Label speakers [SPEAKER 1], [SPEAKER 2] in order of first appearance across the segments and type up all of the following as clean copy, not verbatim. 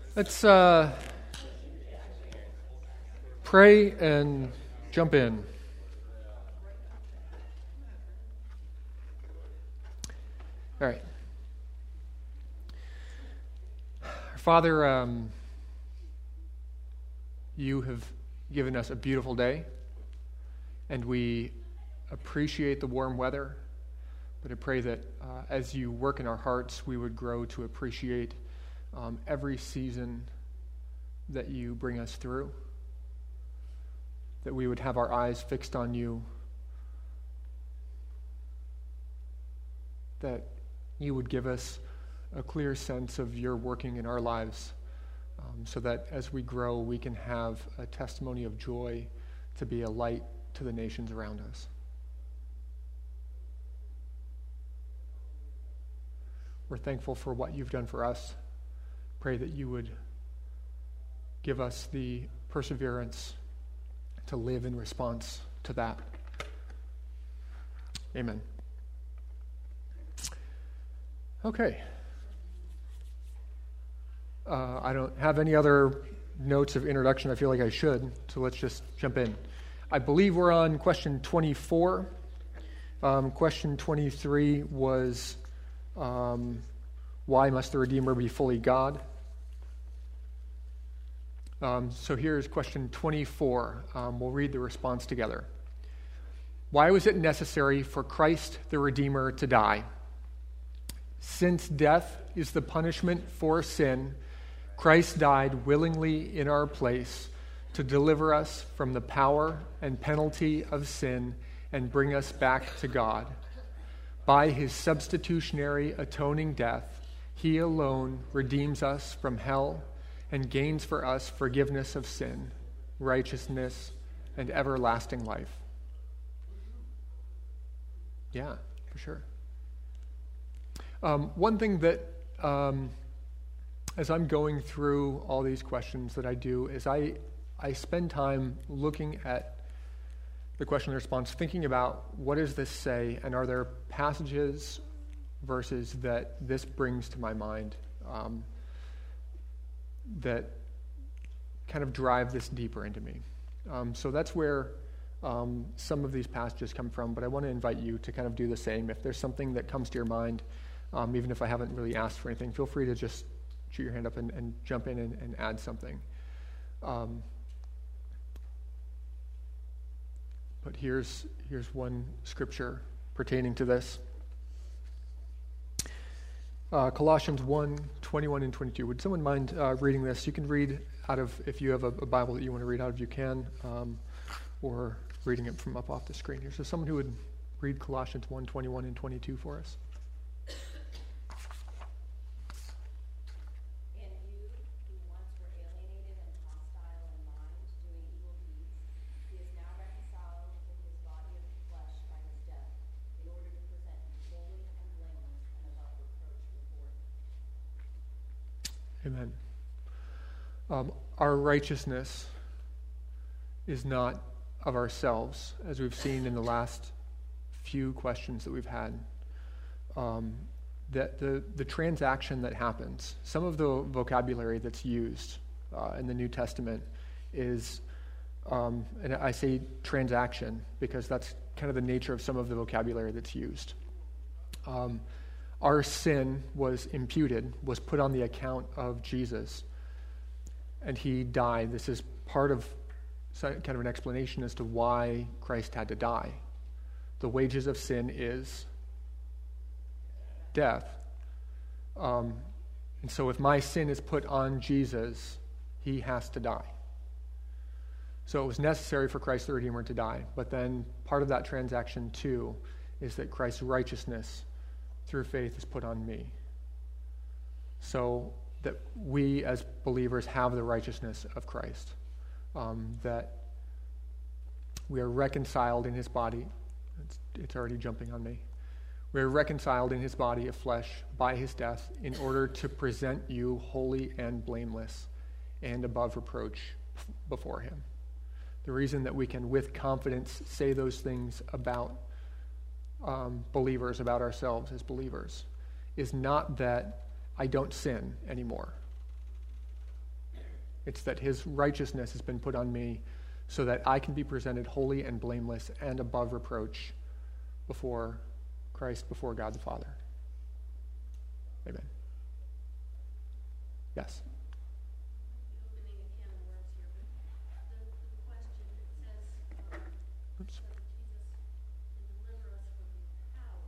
[SPEAKER 1] Let's pray and jump in. All right. Father, you have given us a beautiful day, and we appreciate the warm weather, but I pray that as you work in our hearts, we would grow to appreciate every season that you bring us through, that we would have our eyes fixed on you, that you would give us a clear sense of your working in our lives, so that as we grow, we can have a testimony of joy to be a light to the nations around us. We're thankful for what you've done for us. Pray that you would give us the perseverance to live in response to that. Amen. Okay. I don't have any other notes of introduction. I feel like I should, so let's just jump in. I believe we're on question 24. Question 23 was, why must the Redeemer be fully God? So here's question 24. We'll read the response together. Why was it necessary for Christ the Redeemer to die? Since death is the punishment for sin, Christ died willingly in our place to deliver us from the power and penalty of sin and bring us back to God. By his substitutionary atoning death, he alone redeems us from hell and gains for us forgiveness of sin, righteousness, and everlasting life. Yeah, for sure. One thing that, as I'm going through all these questions that I do, is I spend time looking at the question and response, thinking about what does this say, and are there passages, verses that this brings to my mind that kind of drive this deeper into me. So that's where some of these passages come from, but I want to invite you to kind of do the same. If there's something that comes to your mind, even if I haven't really asked for anything, feel free to just shoot your hand up and jump in and add something. But here's one scripture pertaining to this. Colossians 1:21 and 22. Would someone mind reading this? You can read out of, if you have a Bible that you want to read out of, you can, or reading it from up off the screen here. So someone who would read Colossians 1:21 and 22 for us. Amen. Our righteousness is not of ourselves, as we've seen in the last few questions that we've had. That the transaction that happens, some of the vocabulary that's used in the New Testament is, and I say transaction because that's kind of the nature of some of the vocabulary that's used. Our sin was imputed, was put on the account of Jesus, and he died. This is part of kind of an explanation as to why Christ had to die. The wages of sin is death. And so if my sin is put on Jesus, he has to die. So it was necessary for Christ the Redeemer to die. But then part of that transaction too is that Christ's righteousness through faith is put on me, so that we as believers have the righteousness of Christ, that we are reconciled in his body. It's already jumping on me. We are reconciled in his body of flesh by his death in order to present you holy and blameless and above reproach before him. The reason that we can with confidence say those things about believers, about ourselves as believers, is not that I don't sin anymore. It's that his righteousness has been put on me so that I can be presented holy and blameless and above reproach before Christ, before God the Father. Amen. Yes?
[SPEAKER 2] Opening a can of worms here, but the question, it says
[SPEAKER 1] Oops.
[SPEAKER 2] that Jesus can deliver us from the power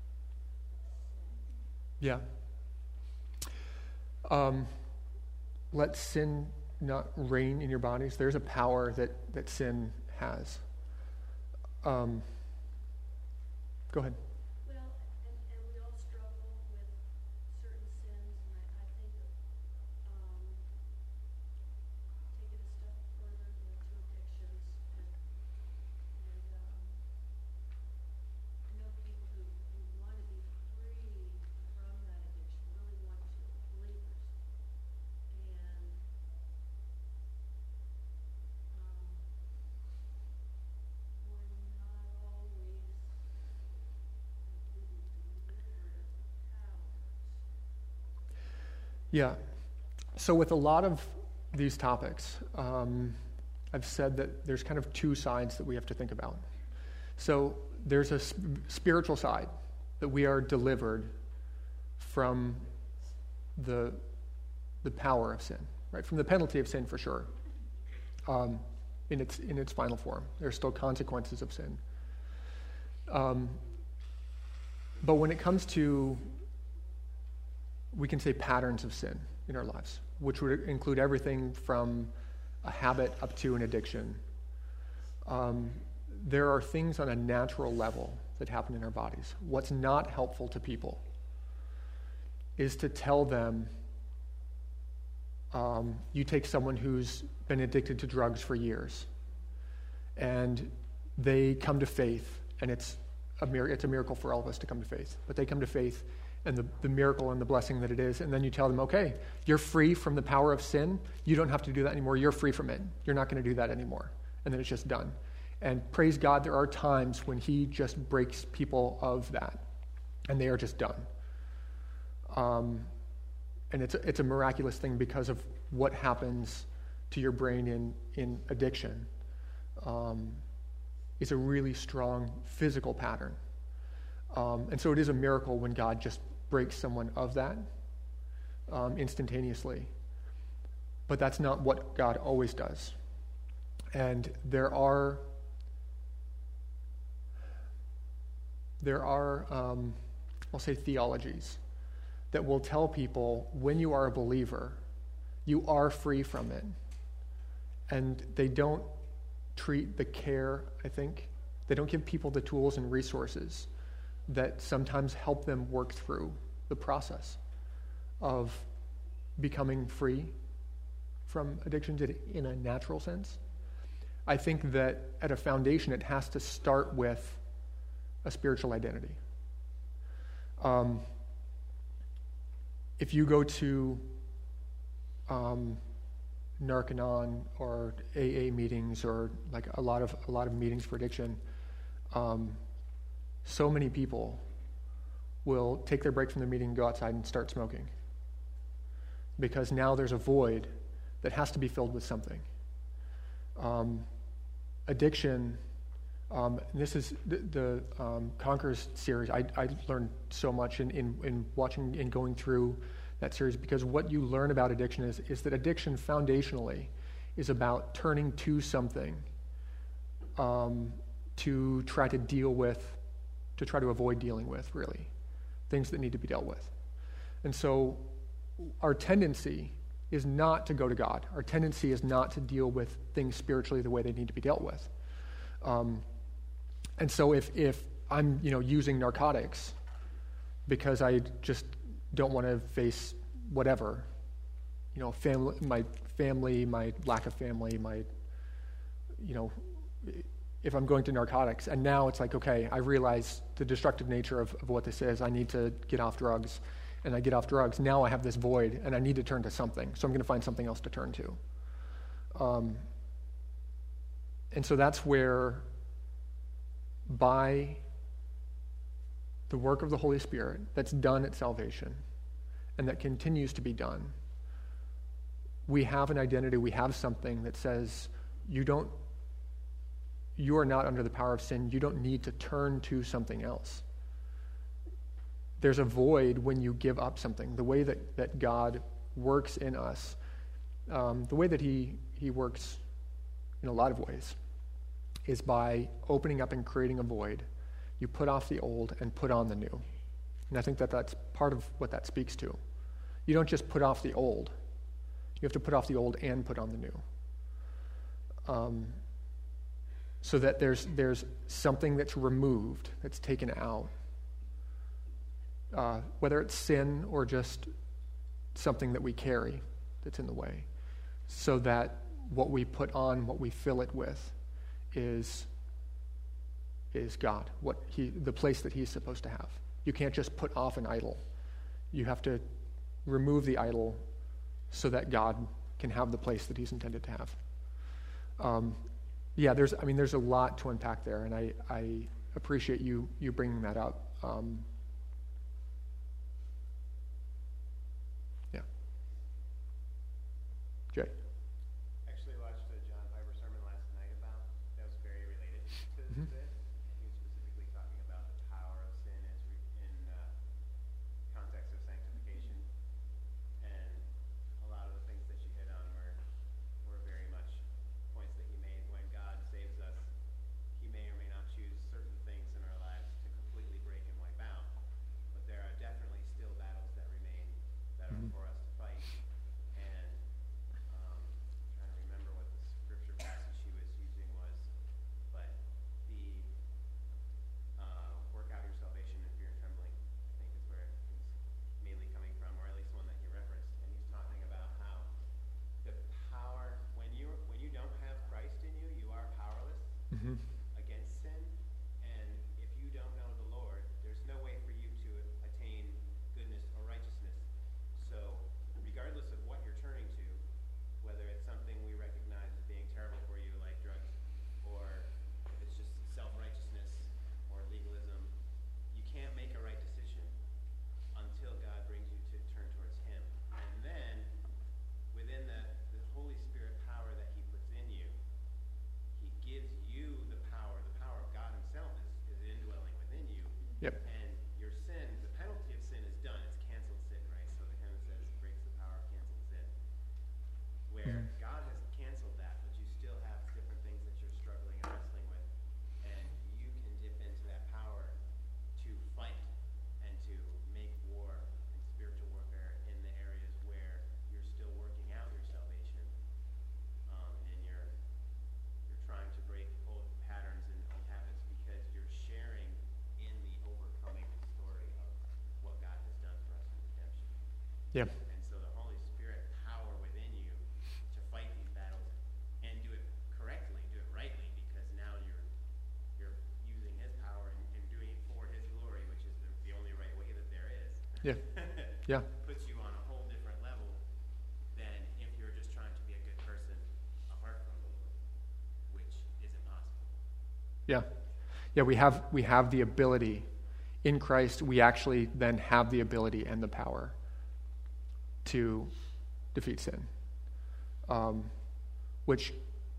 [SPEAKER 2] of sin.
[SPEAKER 1] Yeah. Let sin not reign in your bodies. There's a power that sin has. Go ahead.
[SPEAKER 2] Well, and we all struggle with certain sins, and I think of take it a step further, to addictions, and I know people who want to be free from that addiction, really want to, believers, and we're not always completely delivered of the power.
[SPEAKER 1] Yeah. So with a lot of these topics, I've said that there's kind of two sides that we have to think about. So there's a spiritual side that we are delivered from the power of sin, right? From the penalty of sin, for sure. In its final form, there's still consequences of sin. But when it comes to, we can say, patterns of sin in our lives, which would include everything from a habit up to an addiction. There are things on a natural level that happen in our bodies. What's not helpful to people is to tell them, you take someone who's been addicted to drugs for years, and they come to faith, and it's a miracle for all of us to come to faith, but they come to faith, and the miracle and the blessing that it is, and then you tell them, okay, you're free from the power of sin. You don't have to do that anymore. You're free from it. You're not going to do that anymore. And then it's just done. And praise God, there are times when he just breaks people of that, and they are just done. And it's a miraculous thing because of what happens to your brain in addiction. It's a really strong physical pattern. And so it is a miracle when God just breaks someone of that instantaneously. But that's not what God always does. And there are I'll say theologies that will tell people when you are a believer, you are free from it. And they don't treat the care, I think. They don't give people the tools and resources that sometimes help them work through the process of becoming free from addictions in a natural sense. I think that at a foundation, it has to start with a spiritual identity. If you go to Narcanon or AA meetings or like a lot of meetings for addiction, so many people will take their break from the meeting and go outside and start smoking, because now there's a void that has to be filled with something. Addiction, this is the Conquerors series. I learned so much in watching and going through that series, because what you learn about addiction is that addiction foundationally is about turning to something to try to deal with, to try to avoid dealing with, really, things that need to be dealt with. And so our tendency is not to go to God. Our tendency is not to deal with things spiritually the way they need to be dealt with. And so if I'm using narcotics because I just don't want to face whatever, my family, my lack of family, if I'm going to narcotics, and now it's like, okay, I realize the destructive nature of what this is. I need to get off drugs, and I get off drugs. Now I have this void, and I need to turn to something, so I'm going to find something else to turn to. And so that's where, by the work of the Holy Spirit that's done at salvation, and that continues to be done, we have an identity, we have something that says you are not under the power of sin. You don't need to turn to something else. There's a void when you give up something. The way that God works in us, the way that he works in a lot of ways, is by opening up and creating a void. You put off the old and put on the new. And I think that's part of what that speaks to. You don't just put off the old. You have to put off the old and put on the new. So that there's something that's removed, that's taken out. Whether it's sin or just something that we carry that's in the way. So that what we put on, what we fill it with, is God, the place that he's supposed to have. You can't just put off an idol. You have to remove the idol so that God can have the place that he's intended to have. There's a lot to unpack there, and I appreciate you bringing that up. Jay.
[SPEAKER 3] Actually watched a John Piper sermon last night that was very related to this. He was specifically talking about the power of sin in context of sanctification, and a lot of the things that you hit on were very much points that he made. When God saves us, he may or may not choose certain things in our lives to completely break and wipe out, but there are definitely still battles that remain that are for us to fight. And trying to remember what the scripture passage he was using was, but the work out your salvation in fear and trembling, I think is where he's mainly coming from, or at least one that he referenced. And he's talking about how the power, when you don't have Christ in you, you are powerless against sin. And if you don't know the Lord, there's no way for you to attain goodness or righteousness. So regardless of what you're turning to, whether it's something we recognize as being terrible for you, like drugs, or if it's just self-righteousness or legalism, you can't make a right decision until God brings you to turn towards him. And then, within the Holy Spirit power that he puts in you, he gives you the power of God himself is indwelling within you.
[SPEAKER 1] Yep.
[SPEAKER 3] And your sin, the penalty of sin is done. It's canceled sin, right? So the hymn says, breaks the power of canceled sin. Where God has canceled that, but you still have different things that you're struggling and wrestling with. And you can dip into that power to fight and to make war and spiritual warfare in the areas where you're still working out your salvation. And you're trying to break old patterns and old habits because you're sharing in the overcoming story of what God has done for us in redemption.
[SPEAKER 1] Yeah.
[SPEAKER 3] And so the Holy Spirit power within you to fight these battles and do it correctly, do it rightly, because now you're using his power and doing it for his glory, which is the only right way that there is.
[SPEAKER 1] Yeah. Yeah.
[SPEAKER 3] Puts you on a whole different level than if you're just trying to be a good person apart from the Lord, which isn't possible.
[SPEAKER 1] Yeah. Yeah, we have the ability. In Christ, we actually then have the ability and the power to defeat sin. Which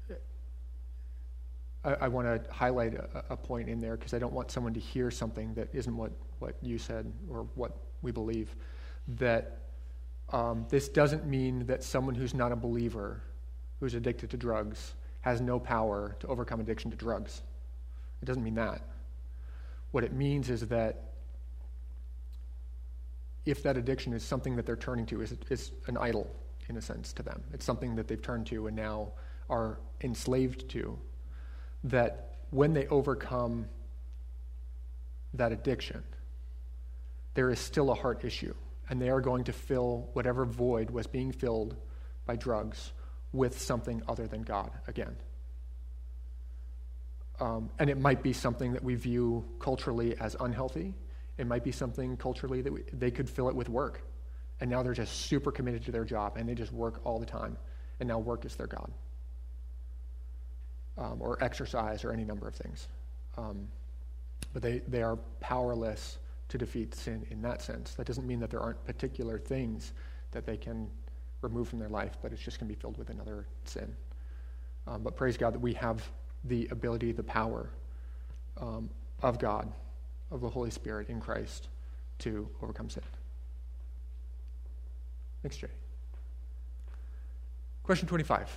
[SPEAKER 1] I want to highlight a point in there, because I don't want someone to hear something that isn't what you said or what we believe. That this doesn't mean that someone who's not a believer, who's addicted to drugs, has no power to overcome addiction to drugs. It doesn't mean that. What it means is that if that addiction is something that they're turning to, is an idol, in a sense, to them. It's something that they've turned to and now are enslaved to, that when they overcome that addiction, there is still a heart issue, and they are going to fill whatever void was being filled by drugs with something other than God again. And it might be something that we view culturally as unhealthy. It might be something culturally that they could fill it with work. And now they're just super committed to their job, and they just work all the time. And now work is their God. Or exercise, or any number of things. But they are powerless to defeat sin in that sense. That doesn't mean that there aren't particular things that they can removed from their life, but it's just going to be filled with another sin. But praise God that we have the ability, the power of God, of the Holy Spirit in Christ to overcome sin. Thanks, Jay. Question 25.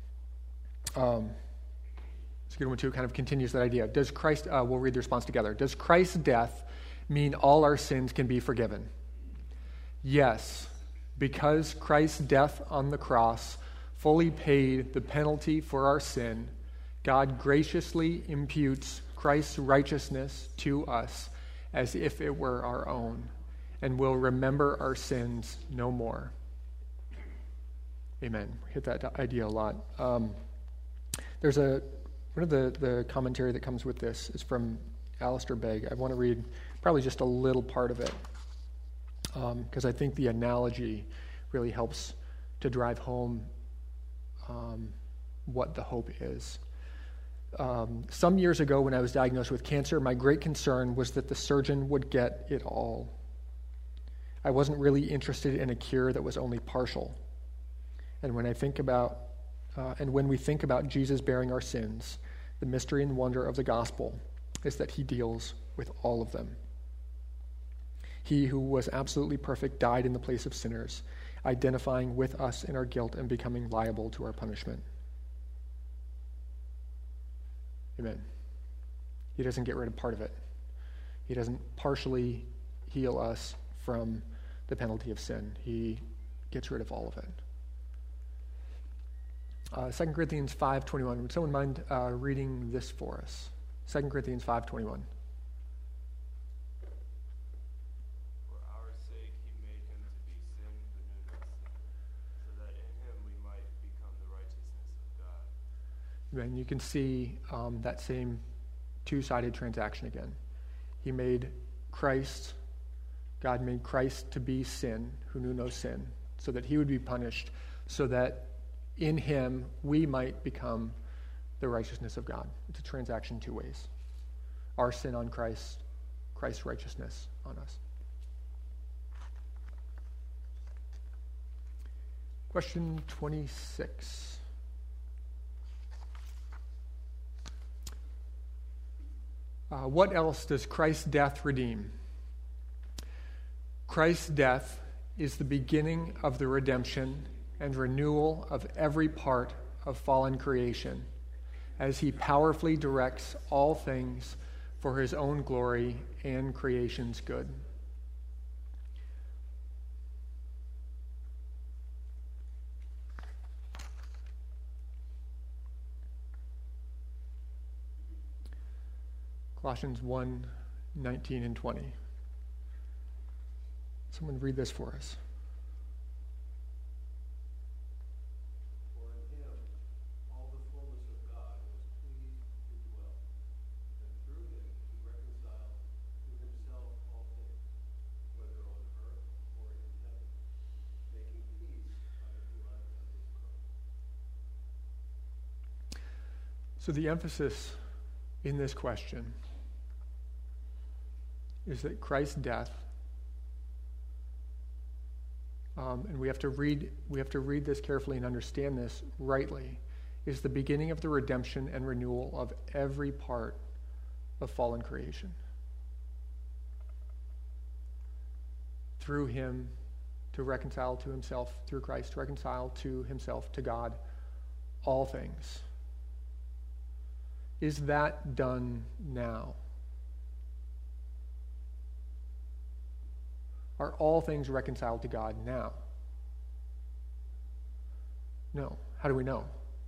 [SPEAKER 1] It's a good one too. It kind of continues that idea. Does Christ, we'll read the response together. Does Christ's death mean all our sins can be forgiven? Yes, because Christ's death on the cross fully paid the penalty for our sin, God graciously imputes Christ's righteousness to us as if it were our own, and will remember our sins no more. Amen. We hit that idea a lot. There's one of the commentary that comes with this is from Alistair Begg. I want to read probably just a little part of it because I think the analogy really helps to drive home what the hope is. Some years ago when I was diagnosed with cancer, my great concern was that the surgeon would get it all. I wasn't really interested in a cure that was only partial. And when we think about Jesus bearing our sins, the mystery and wonder of the gospel is that he deals with all of them. He who was absolutely perfect died in the place of sinners, identifying with us in our guilt and becoming liable to our punishment. Amen. He doesn't get rid of part of it. He doesn't partially heal us from the penalty of sin. He gets rid of all of it. 2 Corinthians 5:21. Would someone mind reading this for us? 2 Corinthians 5:21.
[SPEAKER 4] For our sake he made him to be sin who knew no sin, so that in him we might become the righteousness of God.
[SPEAKER 1] And you can see that same two-sided transaction again. He made Christ, God made Christ to be sin who knew no sin, so that he would be punished, so that in him we might become the righteousness of God. It's a transaction two ways. Our sin on Christ, Christ's righteousness on us. Question 26. What else does Christ's death redeem? Christ's death is the beginning of the redemption and renewal of every part of fallen creation, as he powerfully directs all things for his own glory and creation's good. Colossians 1:19 and 20. Someone read this for us.
[SPEAKER 5] For in him all the fullness of God was pleased to dwell, and through him to reconcile to himself all things, whether on earth or in heaven, making peace by the blood of his cross.
[SPEAKER 1] So the emphasis in this question is that Christ's death, and we have to read this carefully and understand this rightly, is the beginning of the redemption and renewal of every part of fallen creation. Through him to reconcile to himself, through Christ to reconcile to himself, to God, all things. Is that done now? Are all things reconciled to God now? No. How do we know?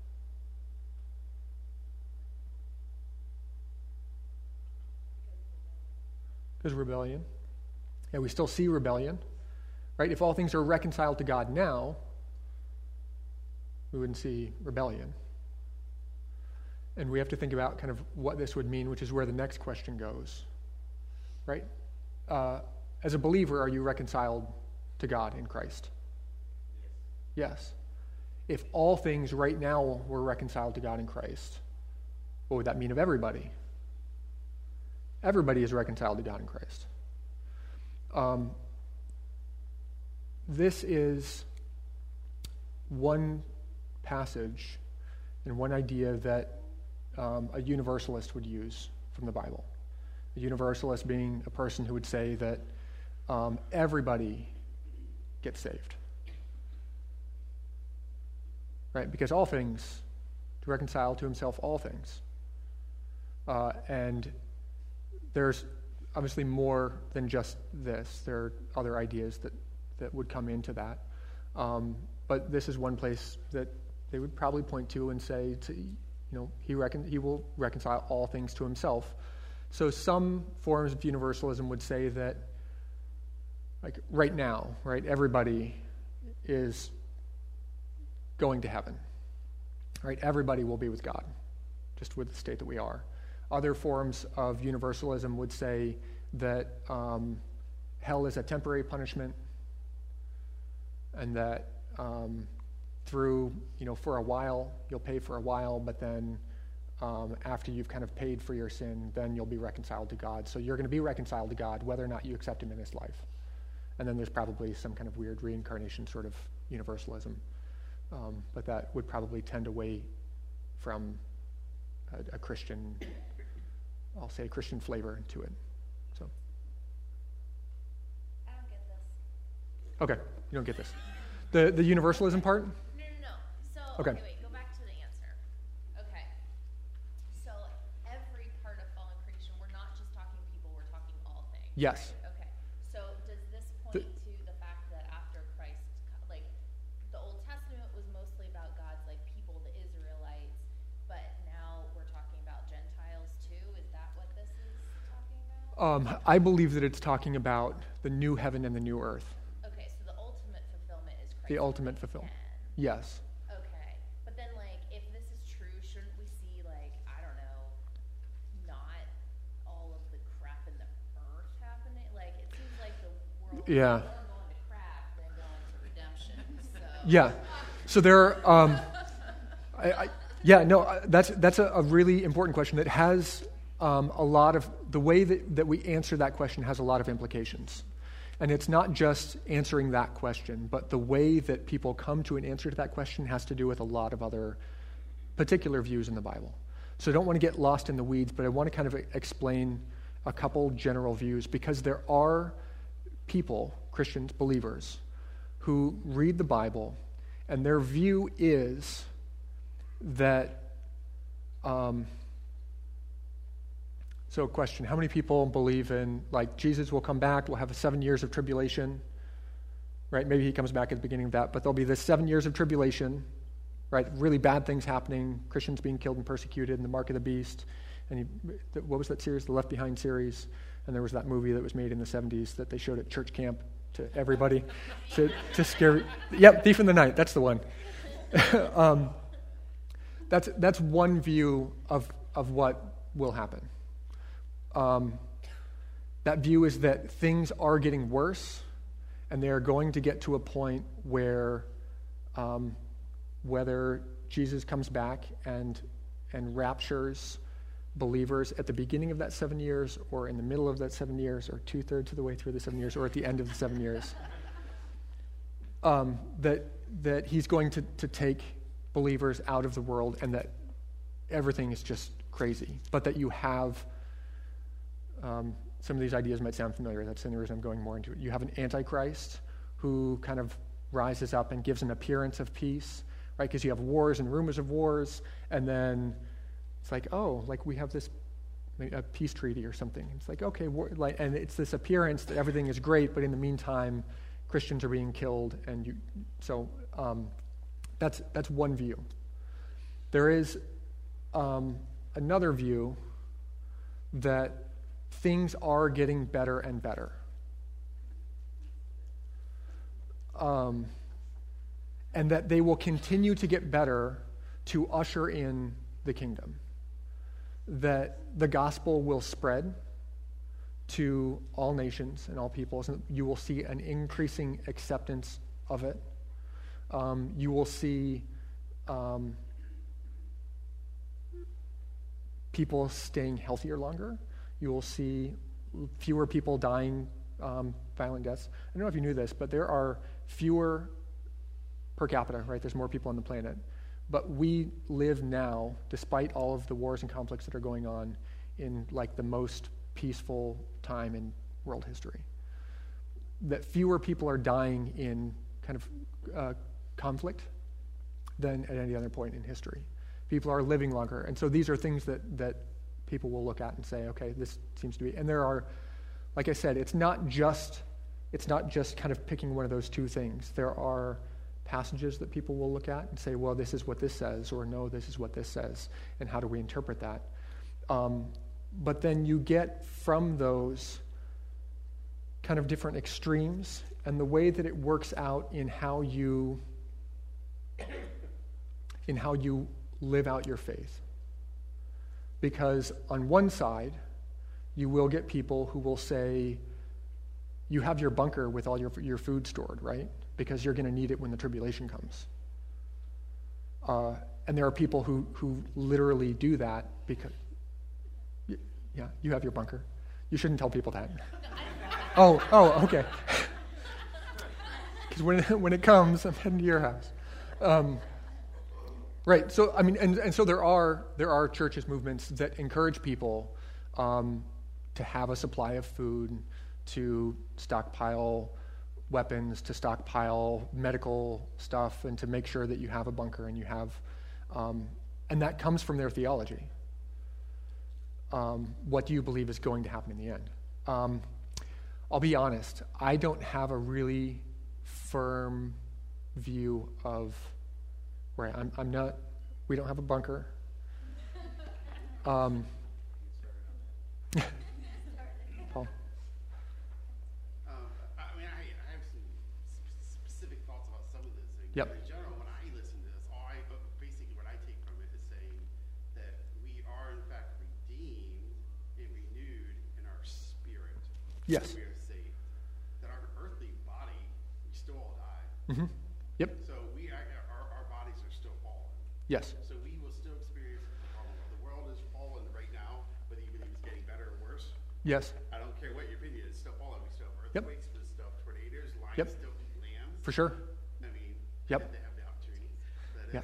[SPEAKER 1] Because rebellion. Yeah, we still see rebellion, right? If all things are reconciled to God now, we wouldn't see rebellion. And we have to think about kind of what this would mean, which is where the next question goes, right? As a believer, are you reconciled to God in Christ? Yes. If all things right now were reconciled to God in Christ, what would that mean of everybody? Everybody is reconciled to God in Christ. This is one passage and one idea that a universalist would use from the Bible. A universalist being a person who would say that everybody gets saved. Right? Because all things, to reconcile to himself all things. And there's obviously more than just this. There are other ideas that would come into that. But this is one place that they would probably point to and say, he will reconcile all things to himself. So some forms of universalism would say that, like right now, right, everybody is going to heaven. Right? Everybody will be with God, just with the state that we are. Other forms of universalism would say that hell is a temporary punishment, and that through, for a while, you'll pay for a while, but then after you've kind of paid for your sin, then you'll be reconciled to God. So you're going to be reconciled to God whether or not you accept him in this life. And then there's probably some kind of weird reincarnation sort of universalism. But that would probably tend away from a Christian, I'll say Christian flavor to it. So.
[SPEAKER 6] I don't get this.
[SPEAKER 1] Okay, you don't get this. The universalism part?
[SPEAKER 6] No. So,
[SPEAKER 1] Okay.
[SPEAKER 6] Wait, go back to the answer. Okay. So, every part of fallen creation, we're not just talking people, we're talking all things.
[SPEAKER 1] Yes.
[SPEAKER 6] Right? Okay. So, does this point to the fact that after Christ, like, the Old Testament was mostly about God's, like, people, the Israelites, but now we're talking about Gentiles too? Is that what this is talking about?
[SPEAKER 1] I believe that it's talking about the new heaven and the new earth.
[SPEAKER 6] Okay, so the ultimate fulfillment is Christ.
[SPEAKER 1] The ultimate fulfillment. Yes.
[SPEAKER 6] Okay. But then, like, if this is true, shouldn't we see, like, I don't know, not all of the crap in the earth happening? Like, it seems like the world is
[SPEAKER 1] Yeah.
[SPEAKER 6] more going to crap than going to redemption. So.
[SPEAKER 1] Yeah. So there are, that's a really important question that has a lot of, the way that we answer that question has a lot of implications. And it's not just answering that question, but the way that people come to an answer to that question has to do with a lot of other particular views in the Bible. So I don't want to get lost in the weeds, but I want to kind of explain a couple general views, because there are people, Christians, believers, who read the Bible, and their view is that, so question, how many people believe in, like, Jesus will come back, we'll have 7 years of tribulation, right? Maybe he comes back at the beginning of that, but there'll be this 7 years of tribulation, right? Really bad things happening, Christians being killed and persecuted, and the mark of the beast. And what was that series? The Left Behind series. And there was that movie that was made in the 70s that they showed at church camp to everybody to scare. Yep, Thief in the Night. That's the one. That's one view of what will happen. That view is that things are getting worse, and they are going to get to a point where whether Jesus comes back and raptures believers at the beginning of that 7 years, or in the middle of that 7 years, or 2/3 of the way through the 7 years, or at the end of the 7 years, that he's going to take believers out of the world, and that everything is just crazy. But that you have, some of these ideas might sound familiar. That's the only reason I'm going more into it. You have an antichrist who kind of rises up and gives an appearance of peace, right? Because you have wars and rumors of wars, and then it's like, oh, like we have this a peace treaty or something. It's like, okay, and it's this appearance that everything is great, but in the meantime, Christians are being killed, and that's one view. There is another view that things are getting better and better. And that they will continue to get better to usher in the kingdom. That the gospel will spread to all nations and all peoples, and you will see an increasing acceptance of it. You will see people staying healthier longer. You will see fewer people dying violent deaths. I don't know if you knew this, but there are fewer per capita, right? There's more people on the planet. But we live now, despite all of the wars and conflicts that are going on, in like the most peaceful time in world history. That fewer people are dying in kind of conflict than at any other point in history. People are living longer. And so these are things that people will look at and say, okay, this seems to be. And there are, like I said, it's not just kind of picking one of those two things. There are passages that people will look at and say, well, this is what this says, or no, this is what this says, and how do we interpret that? But then you get from those kind of different extremes, and the way that it works out in how you live out your faith. Because on one side, you will get people who will say, you have your bunker with all your food stored, right? Because you're going to need it when the tribulation comes. And there are people who literally do that because, yeah, you have your bunker. You shouldn't tell people that. Oh, okay. Because when it comes, I'm heading to your house. Right. So I mean, and so there are churches, movements that encourage people to have a supply of food, to stockpile weapons, to stockpile medical stuff, and to make sure that you have a bunker and you have, and that comes from their theology. What do you believe is going to happen in the end? I'll be honest, I don't have a really firm view of where I'm not, we don't have a bunker. Paul?
[SPEAKER 7] I mean, I have some specific thoughts about some of this.
[SPEAKER 1] Yep.
[SPEAKER 7] In general, when I listen to this, basically what I take from it is saying that we are in fact redeemed and renewed in our spirit.
[SPEAKER 1] Yes.
[SPEAKER 7] We are saved. That our earthly body, we still all die.
[SPEAKER 1] Mm-hmm. Yep.
[SPEAKER 7] So our bodies are still fallen.
[SPEAKER 1] Yes.
[SPEAKER 7] So we will still experience the problem. The world is fallen right now, whether you believe it's getting better or worse.
[SPEAKER 1] Yes.
[SPEAKER 7] I don't care what your opinion is, still falling. We still have
[SPEAKER 1] Yep.
[SPEAKER 7] earthquakes, we still have tornadoes, lions
[SPEAKER 1] Yep.
[SPEAKER 7] still eat lambs.
[SPEAKER 1] For sure.
[SPEAKER 7] I mean,
[SPEAKER 1] Yep.
[SPEAKER 7] they have the opportunity. That is.
[SPEAKER 1] Yeah.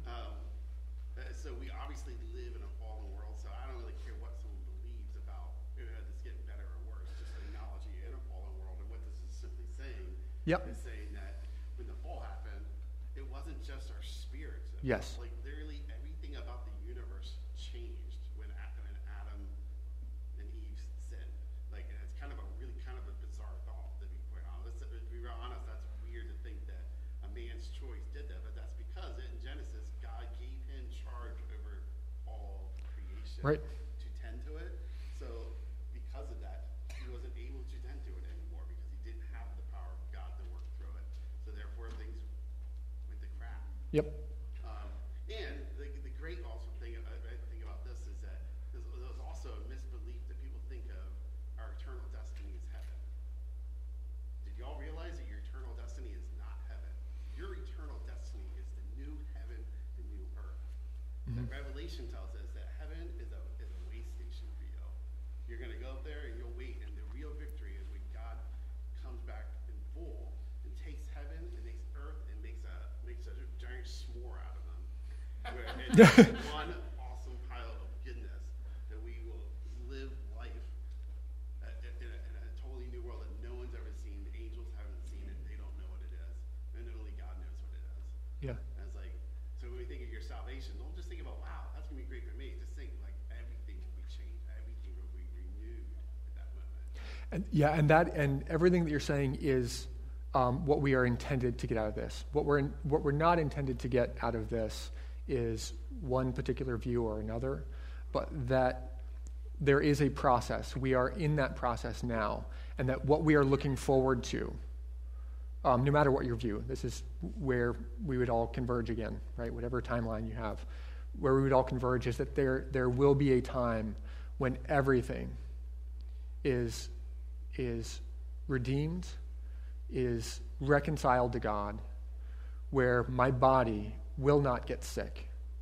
[SPEAKER 7] So we obviously live in a fallen world, so I don't really care what someone believes about it's getting better or worse. Just acknowledging you're in a fallen world, and what this is simply saying
[SPEAKER 1] Yep.
[SPEAKER 7] is saying that when the fall happened, it wasn't just our spirits.
[SPEAKER 1] Yes.
[SPEAKER 7] Like literally everything about the universe changed when Adam and Eve sinned. Like, and it's kind of a bizarre thought, to be quite honest. If we were honest, that's weird to think that a man's choice did that, but that's because in Genesis, God gave him charge over all creation.
[SPEAKER 1] Right.
[SPEAKER 7] To tend to it. So because of that, he wasn't able to tend to it anymore because he didn't have the power of God to work through it. So therefore, things went to crap.
[SPEAKER 1] Yep.
[SPEAKER 7] And the great also thing I think about this is that there's also a misbelief that people think of our eternal destiny as heaven. Did y'all realize that your eternal destiny is not heaven? Your eternal destiny is the new heaven, the new earth.
[SPEAKER 1] Mm-hmm.
[SPEAKER 7] The Revelation tells us that heaven is a way station for you. You're going to go up there and you'll wait, and the real victory is when God comes back in full and takes heaven and makes earth and makes a giant s'more out of them. Where it's one awesome pile of goodness that we will live life in a totally new world that no one's ever seen. The angels haven't seen it. They don't know what it is. And only God knows what it is.
[SPEAKER 1] Yeah.
[SPEAKER 7] And it's like, so when we think of your salvation, don't just think about, wow, that's going to be great for me. Just think like everything will be changed. Everything will be renewed at that moment.
[SPEAKER 1] And everything that you're saying is what we are intended to get out of this. What we're not intended to get out of this is one particular view or another, but that there is a process. We are in that process now, and that what we are looking forward to, no matter what your view, this is where we would all converge again, right? Whatever timeline you have, where we would all converge is that there will be a time when everything is redeemed, is reconciled to God, where my body will not get sick.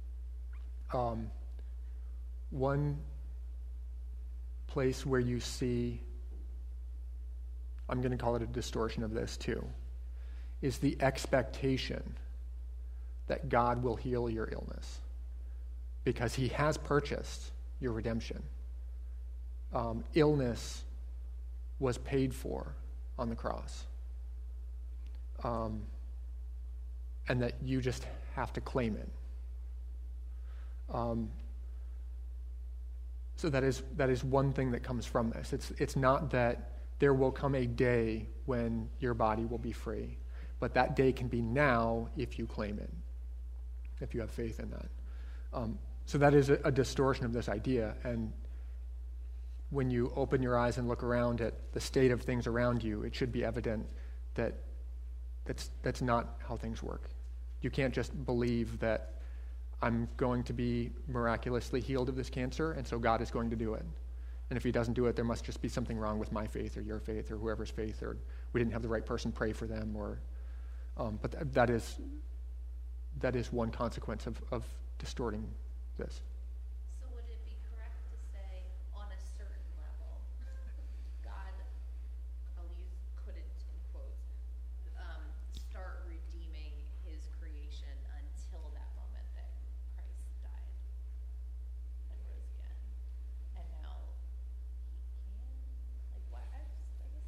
[SPEAKER 1] One place where you see, I'm going to call it a distortion of this too, is the expectation that God will heal your illness because he has purchased your redemption. Illness was paid for on the cross. And that you just have to claim it. So that is one thing that comes from this. It's not that there will come a day when your body will be free, but that day can be now if you claim it, if you have faith in that. So that is a distortion of this idea. And when you open your eyes and look around at the state of things around you, it should be evident that that's not how things work. You can't just believe that I'm going to be miraculously healed of this cancer, and so God is going to do it. And if he doesn't do it, there must just be something wrong with my faith or your faith or whoever's faith, or we didn't have the right person pray for them. But that is one consequence of distorting this.
[SPEAKER 6] So would it be correct to say, on a certain level, God, put it in quotes, start redeeming his creation until that moment that Christ died and rose again, and now he can? Like, why? I guess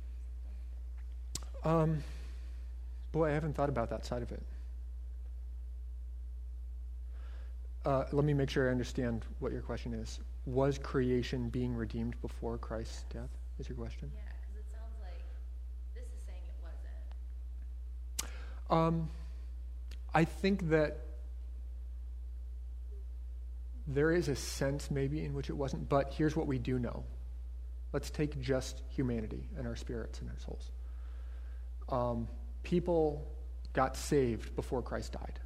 [SPEAKER 6] I'm just
[SPEAKER 1] Boy, I haven't thought about that side of it. Let me make sure I understand what your question is. Was creation being redeemed before Christ's death, is your question?
[SPEAKER 6] Yeah, because it sounds like this is saying it wasn't.
[SPEAKER 1] I think that there is a sense maybe in which it wasn't, but here's what we do know. Let's take just humanity and our spirits and our souls. People got saved before Christ died.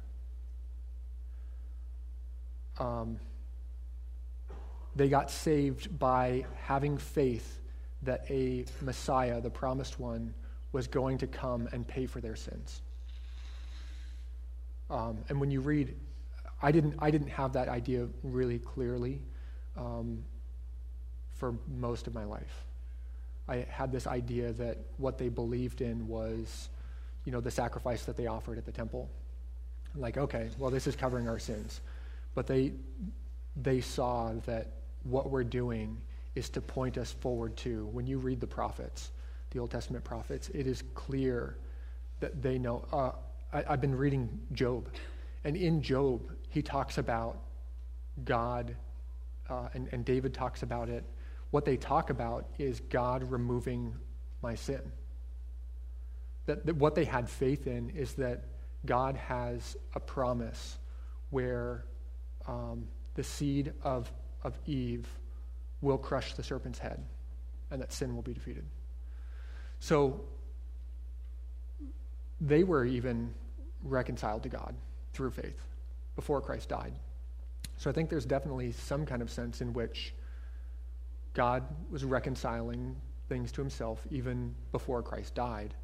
[SPEAKER 1] They got saved by having faith that a Messiah, the promised one, was going to come and pay for their sins. And when you read, I didn't have that idea really clearly for most of my life. I had this idea that what they believed in was, the sacrifice that they offered at the temple. Like, okay, well, this is covering our sins. But they saw that what we're doing is to point us forward to, when you read the prophets, the Old Testament prophets, it is clear that they know. I've been reading Job, and in Job, he talks about God, and David talks about it. What they talk about is God removing my sin. That what they had faith in is that God has a promise where the seed of Eve will crush the serpent's head, and that sin will be defeated. So they were even reconciled to God through faith before Christ died. So I think there's definitely some kind of sense in which God was reconciling things to himself even before Christ died.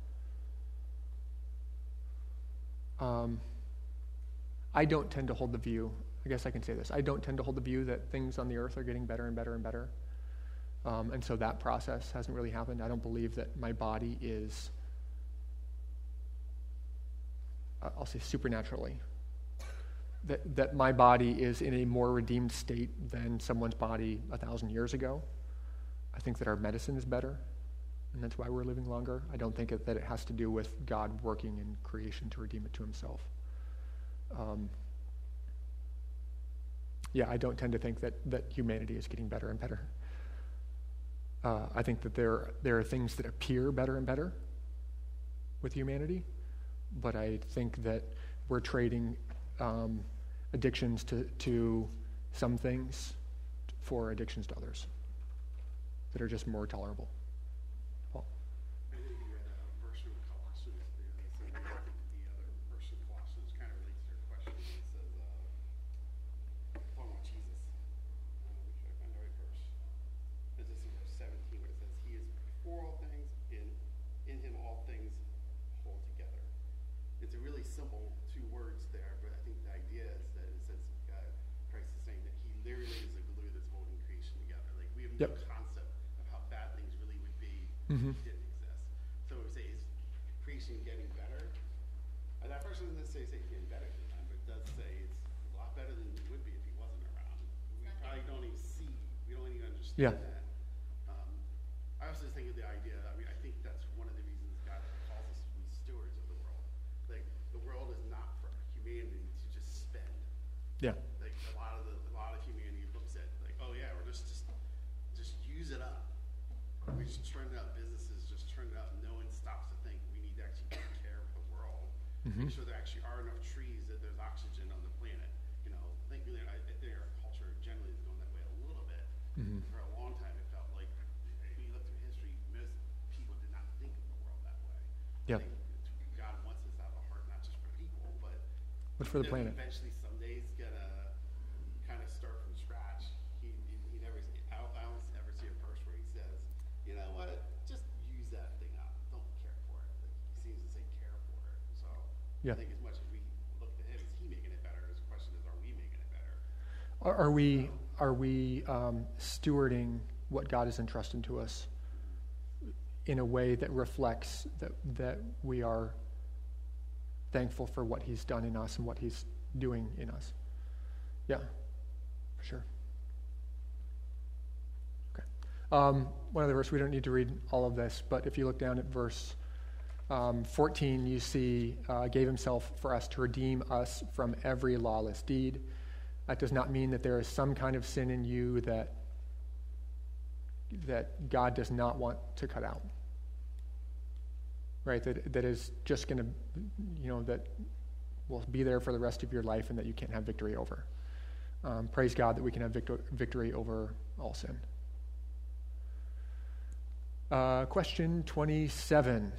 [SPEAKER 1] I don't tend to hold the view, I guess I can say this, I don't tend to hold the view that things on the earth are getting better and better and better. And so that process hasn't really happened. I don't believe that my body is, I'll say supernaturally, that my body is in a more redeemed state than someone's body 1,000 years ago. I think that our medicine is better, and that's why we're living longer. I don't think that it has to do with God working in creation to redeem it to himself. I don't tend to think that humanity is getting better and better. I think that there are things that appear better and better with humanity, but I think that we're trading addictions to some things for addictions to others that are just more tolerable. Paul?
[SPEAKER 7] I think you read a verse from Colossians there. I think the other verse in Colossians kind of relates to your question. It says, talking about Jesus. Make sure I find the right verse. It's just in verse 17 where it says, he is before all things, in him all things hold together. It's a really simple two words there, but I think the idea is that it says Christ is saying that he literally is the glue that's holding creation together. Like we have no concept of how bad things really would be if it didn't exist. So we say, is creation getting better? And that verse doesn't necessarily say it's getting better at the time, but it does
[SPEAKER 1] Yeah.
[SPEAKER 7] I also just think of the idea, I think that's one of the reasons God calls us to be stewards of the world. Like, the world is not for humanity to just spend.
[SPEAKER 1] Yeah.
[SPEAKER 7] Like, a lot of humanity looks at, like, oh yeah, we're just use it up. We just turn it up, businesses just turn it up, no one stops to think we need to actually take care of the world. Make sure there actually are enough trees that there's oxygen on the planet. You know, I think our culture generally is going that way a little bit. For a long time, it felt like, when you look through history, most people did not think of the world that way.
[SPEAKER 1] Yeah.
[SPEAKER 7] I think God wants us to have a heart not just for people, but
[SPEAKER 1] for the planet.
[SPEAKER 7] Eventually, someday he's gonna kind of start from scratch. He never. I don't ever see a verse where he says, you know what, just use that thing up. Don't care for it. Like, he seems to say care for it. So
[SPEAKER 1] Yeah.
[SPEAKER 7] I think as much as we look to him, is he making it better? His question is, are we making it better?
[SPEAKER 1] Are we stewarding what God has entrusted to us in a way that reflects that we are thankful for what he's done in us and what he's doing in us? Yeah, for sure. Okay. One other verse, we don't need to read all of this, but if you look down at verse 14, you see, gave himself for us to redeem us from every lawless deed. That does not mean that there is some kind of sin in you that God does not want to cut out. Right? That is just going to, that will be there for the rest of your life and that you can't have victory over. Praise God that we can have victory over all sin. Question 27.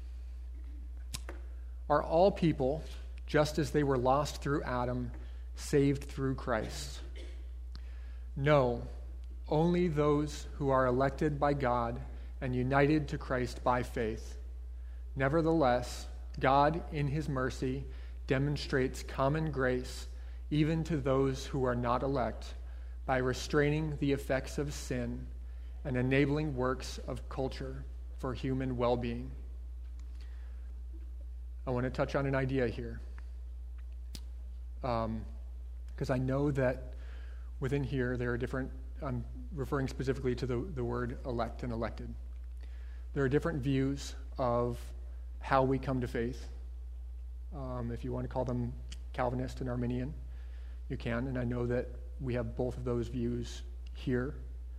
[SPEAKER 1] Are all people, just as they were lost through Adam, saved through Christ? No, only those who are elected by God and united to Christ by faith. Nevertheless, God, in his mercy, demonstrates common grace even to those who are not elect by restraining the effects of sin and enabling works of culture for human well-being. I want to touch on an idea here. Because I know that within here there are different, I'm referring specifically to the word elect and elected. There are different views of how we come to faith. If you want to call them Calvinist and Arminian, you can, and I know that we have both of those views here.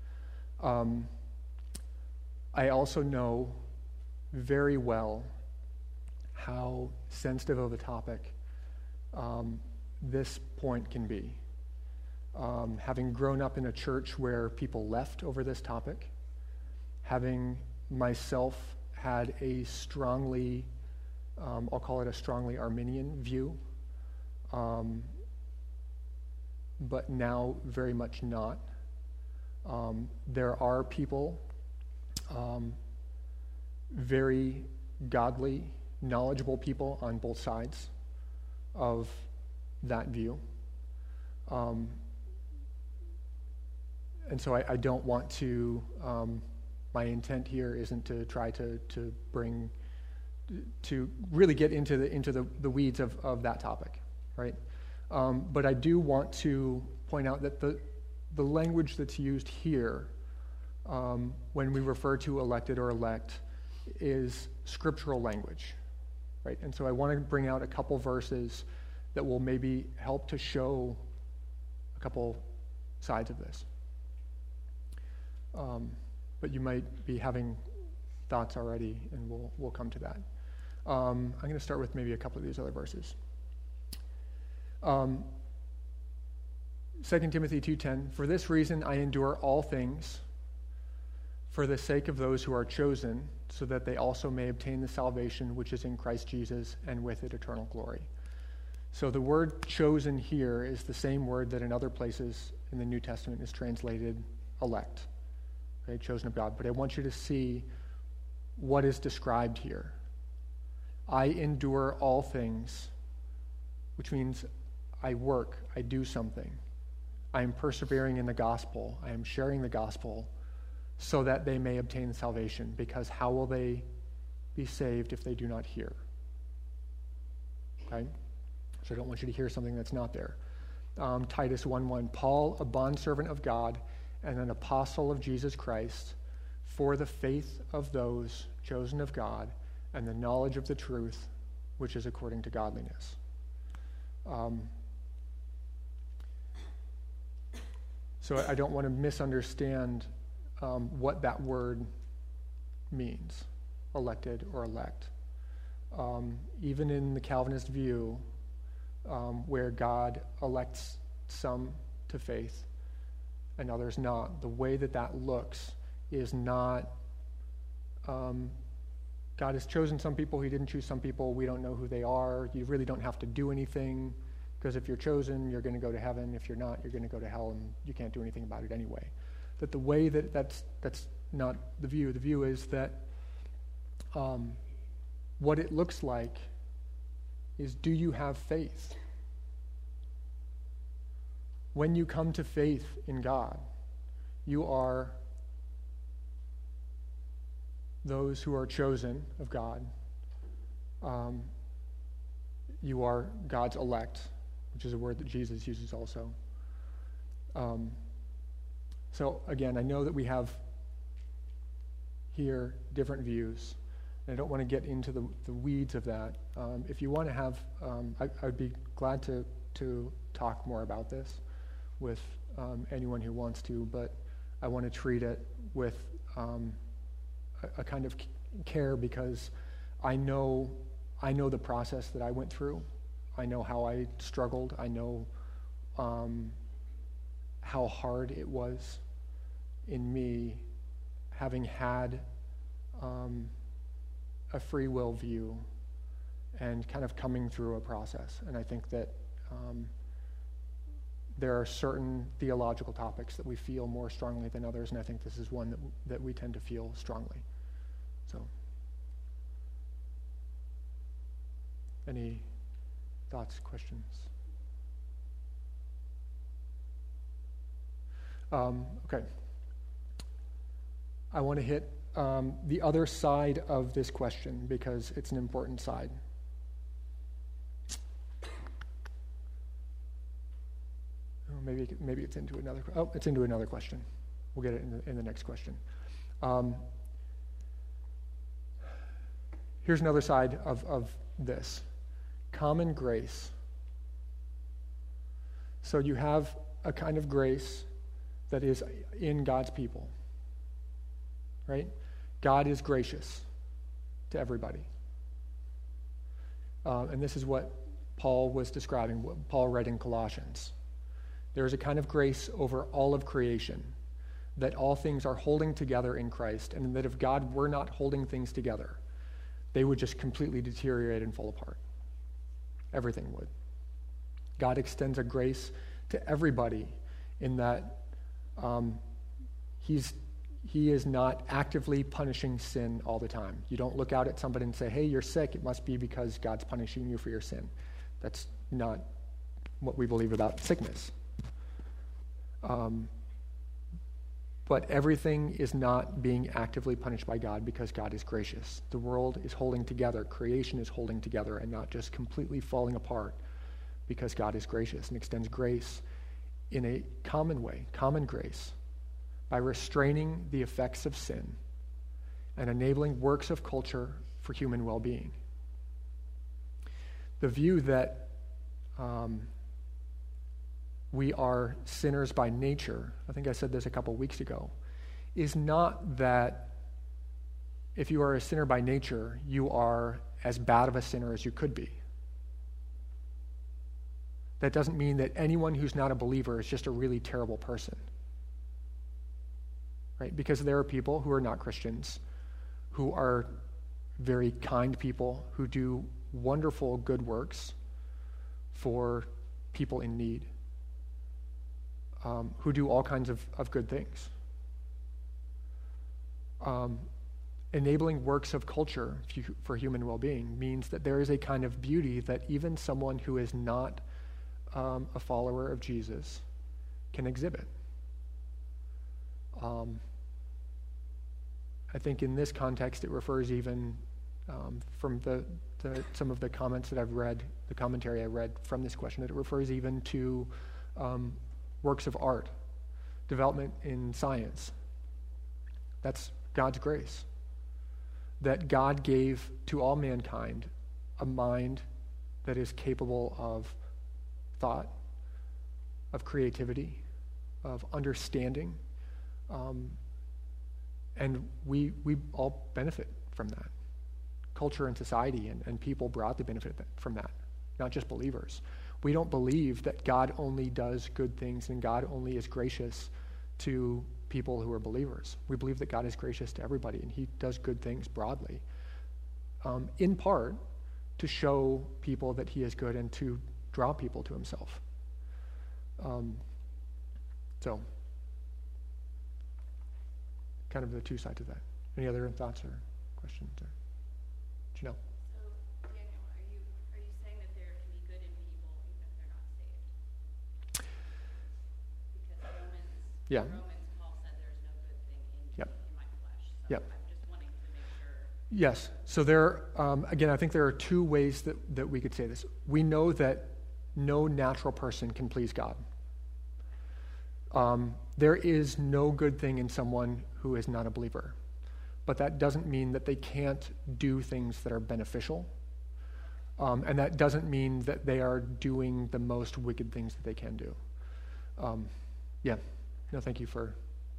[SPEAKER 1] I also know very well how sensitive of a topic this point can be. Having grown up in a church where people left over this topic, having myself had a strongly, I'll call it a strongly Arminian view, but now very much not. There are people, very godly, knowledgeable people on both sides of that view. And so I don't want to, my intent here isn't to try to really get into the weeds of that topic, right? But I do want to point out that the language that's used here when we refer to elected or elect is scriptural language, right? And so I want to bring out a couple verses that will maybe help to show a couple sides of this. But you might be having thoughts already, and we'll come to that. I'm going to start with maybe a couple of these other verses. 2 Timothy 2:10, for this reason I endure all things for the sake of those who are chosen, so that they also may obtain the salvation which is in Christ Jesus, and with it eternal glory. So the word chosen here is the same word that in other places in the New Testament is translated elect, right? Chosen of God. But I want you to see what is described here. I endure all things, which means I work, I do something. I am persevering in the gospel. I am sharing the gospel so that they may obtain salvation, because how will they be saved if they do not hear? Okay? So I don't want you to hear something that's not there. Titus 1:1, Paul, a bondservant of God and an apostle of Jesus Christ, for the faith of those chosen of God and the knowledge of the truth, which is according to godliness. So I don't want to misunderstand what that word means, elected or elect. Even in the Calvinist view, where God elects some to faith and others not, the way that looks is not, God has chosen some people, he didn't choose some people, we don't know who they are, you really don't have to do anything, because if you're chosen, you're going to go to heaven, if you're not, you're going to go to hell, and you can't do anything about it anyway. That the way that's not the view is that what it looks like is, do you have faith? When you come to faith in God, you are those who are chosen of God. You are God's elect, which is a word that Jesus uses also. So again, I know that we have here different views, and I don't want to get into the weeds of that. If you want to have, I would be glad to talk more about this with anyone who wants to, but I want to treat it with a kind of care, because I know the process that I went through. I know how I struggled. I know how hard it was in me, having had a free will view and kind of coming through a process. And I think that there are certain theological topics that we feel more strongly than others, and I think this is one that we tend to feel strongly. So, any thoughts, questions? Okay. I want to hit the other side of this question, because it's an important side. Oh, maybe it's into another. Oh, it's into another question. We'll get it in the next question. Here's another side of this. Common grace. So you have a kind of grace that is in God's people, right? God is gracious to everybody. And this is what Paul was describing, what Paul read in Colossians. There is a kind of grace over all of creation, that all things are holding together in Christ, and that if God were not holding things together, they would just completely deteriorate and fall apart. Everything would. God extends a grace to everybody in that he is not actively punishing sin all the time. You don't look out at somebody and say, hey, you're sick. It must be because God's punishing you for your sin. That's not what we believe about sickness. But everything is not being actively punished by God because God is gracious. The world is holding together. Creation is holding together and not just completely falling apart because God is gracious and extends grace in a common way, common grace, by restraining the effects of sin and enabling works of culture for human well-being. The view that we are sinners by nature, I think I said this a couple weeks ago, is not that if you are a sinner by nature, you are as bad of a sinner as you could be. That doesn't mean that anyone who's not a believer is just a really terrible person. Right? Because there are people who are not Christians, who are very kind people, who do wonderful good works for people in need. Who do all kinds of good things. Enabling works of culture for human well-being means that there is a kind of beauty that even someone who is not a follower of Jesus can exhibit. I think in this context it refers even from some of the comments that I've read, the commentary I read from this question, that it refers even to works of art. development in science. That's God's grace. That God gave to all mankind a mind that is capable of thought, of creativity, of understanding. And we all benefit from that. Culture and society and people broadly benefit from that, not just believers. We don't believe that God only does good things and God only is gracious to people who are believers. We believe that God is gracious to everybody and he does good things broadly, in part to show people that he is good and to draw people to himself. So, kind of the two sides of that. Any other thoughts or questions? Or, Janelle?
[SPEAKER 2] So, Daniel, are you saying that there can be good in people even if they're not saved? Because
[SPEAKER 1] Yeah.
[SPEAKER 2] Romans, Paul said there's no good thing in
[SPEAKER 1] Yep.
[SPEAKER 2] in my flesh. So
[SPEAKER 1] Yep.
[SPEAKER 2] I'm just wanting to make sure.
[SPEAKER 1] Yes. So again, I think there are two ways that we could say this. We know that no natural person can please God. There is no good thing in someone who is not a believer. But that doesn't mean that they can't do things that are beneficial. And that doesn't mean that they are doing the most wicked things that they can do. Yeah. No, thank you for...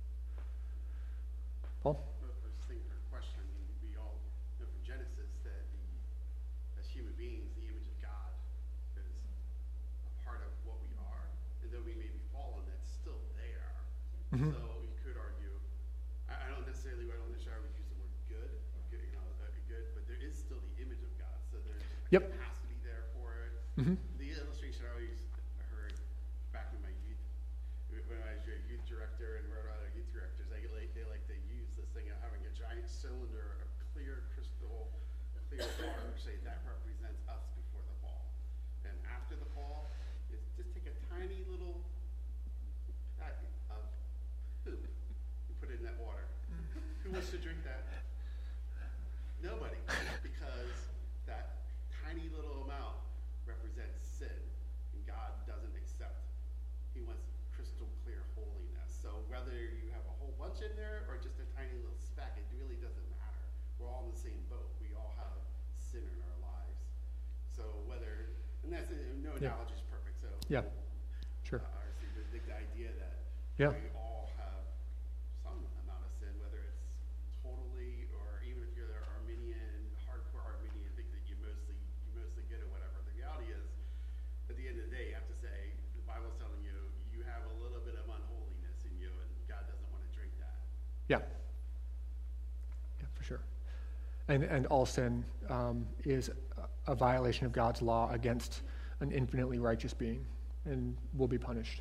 [SPEAKER 1] Paul?
[SPEAKER 7] First thing for a question, I mean, we all know from Genesis that as human beings, the image of God is a part of what we are. And though we may be fallen, that's still there.
[SPEAKER 1] Mhm.
[SPEAKER 7] So you could argue, I don't necessarily would use the word good, good, but there is still the image of God. So there's a
[SPEAKER 1] Yep.
[SPEAKER 7] capacity there for it.
[SPEAKER 1] Mhm.
[SPEAKER 7] The illustration I always heard back in my youth, when I was a youth director and wrote other youth directors, they like to use this thing of having a giant cylinder of clear crystal, clear water, say that represents us before the fall. And after the fall, it's just take a tiny little packet of poop and put it in that water. Who wants to drink that? Nobody, because that tiny little amount represents sin, and God doesn't accept. He wants crystal clear holiness. So whether you have a whole bunch in there or just a tiny little speck, it really doesn't matter. We're all in the same boat. We all have sin in our lives. So whether, and that's no
[SPEAKER 1] Yeah.
[SPEAKER 7] analogy is perfect. So
[SPEAKER 1] Yeah. Sure.
[SPEAKER 7] obviously the idea that
[SPEAKER 1] Yeah.
[SPEAKER 7] we all have some amount of sin, whether it's totally or even if you're the Arminian, hardcore Arminian, think that you're mostly good or whatever. The reality is, at the end of the day, you have to say the Bible's telling you you have a little bit of unholiness in you, and God doesn't want to drink that.
[SPEAKER 1] Yeah. Yeah, for sure. And all sin is a violation of God's law against an infinitely righteous being and will be punished.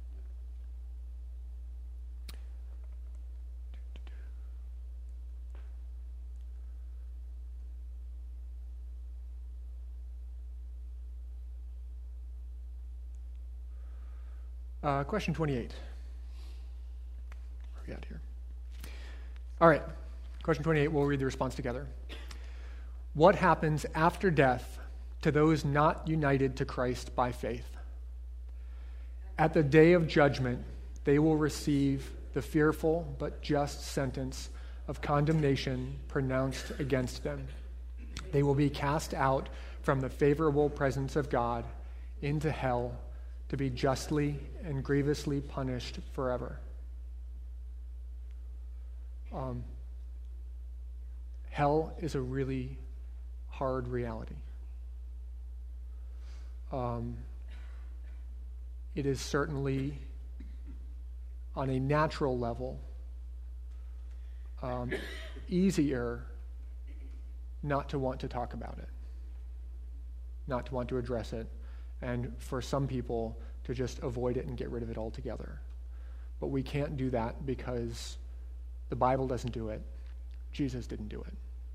[SPEAKER 1] Question 28. Where are we at here? All right. Question 28, we'll read the response together. What happens after death to those not united to Christ by faith? At the day of judgment, they will receive the fearful but just sentence of condemnation pronounced against them. They will be cast out from the favorable presence of God into hell to be justly and grievously punished forever. Hell is a really hard reality. It is certainly, on a natural level, easier not to want to talk about it, not to want to address it, and for some people to just avoid it and get rid of it altogether. But we can't do that because the Bible doesn't do it. Jesus didn't do it.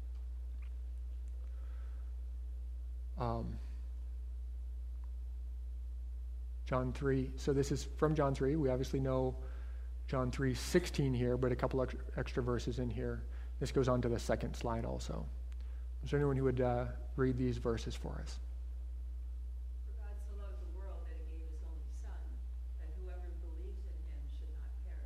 [SPEAKER 1] John 3. So this is from John 3. We obviously know John 3:16 here, but a couple extra verses in here. This goes on to the second slide also. Is there anyone who would read these verses for us?
[SPEAKER 2] For God so loved the world that he gave his only Son, that whoever believes in him should not perish,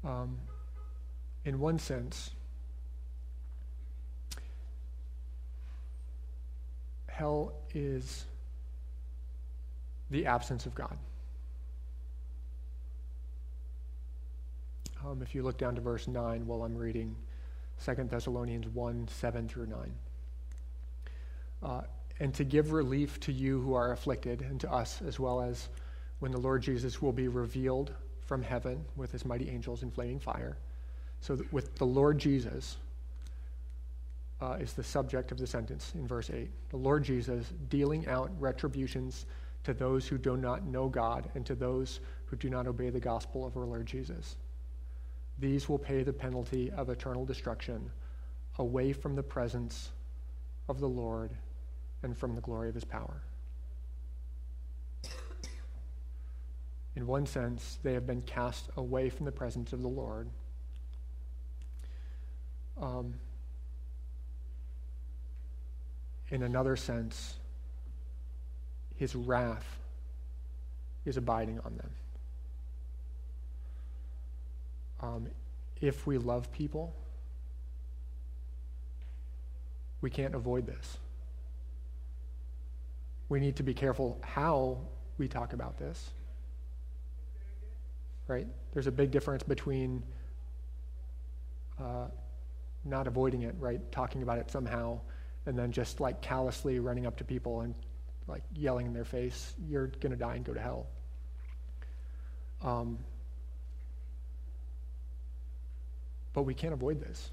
[SPEAKER 1] In one sense, hell is the absence of God. If you look down to verse 9 while I'm reading 2 Thessalonians 1, 7 through 9. And to give relief to you who are afflicted, and to us, as well as when the Lord Jesus will be revealed from heaven with his mighty angels in flaming fire. So that with the Lord Jesus is the subject of the sentence in verse 8. The Lord Jesus dealing out retributions to those who do not know God and to those who do not obey the gospel of our Lord Jesus. These will pay the penalty of eternal destruction away from the presence of the Lord and from the glory of his power. In one sense, they have been cast away from the presence of the Lord. In another sense, his wrath is abiding on them. If we love people, we can't avoid this. We need to be careful how we talk about this, right? There's a big difference between not avoiding it, right? Talking about it somehow, and then just like callously running up to people and like yelling in their face, "You're going to die and go to hell." But we can't avoid this.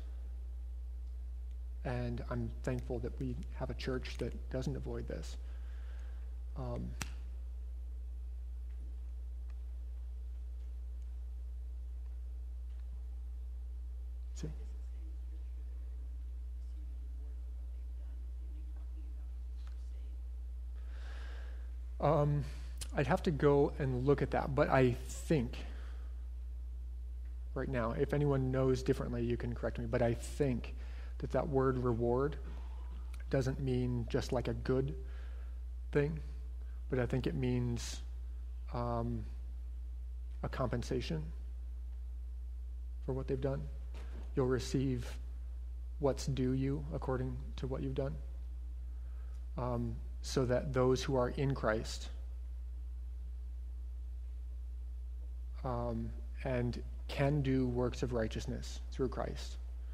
[SPEAKER 1] And I'm thankful that we have a church that doesn't avoid this. See? I'd have to go and look at that, but I think right now, if anyone knows differently, you can correct me, but I think that word reward doesn't mean just like a good thing, but I think it means a compensation for what they've done. You'll receive what's due you according to what you've done, so that those who are in Christ and can do works of righteousness through Christ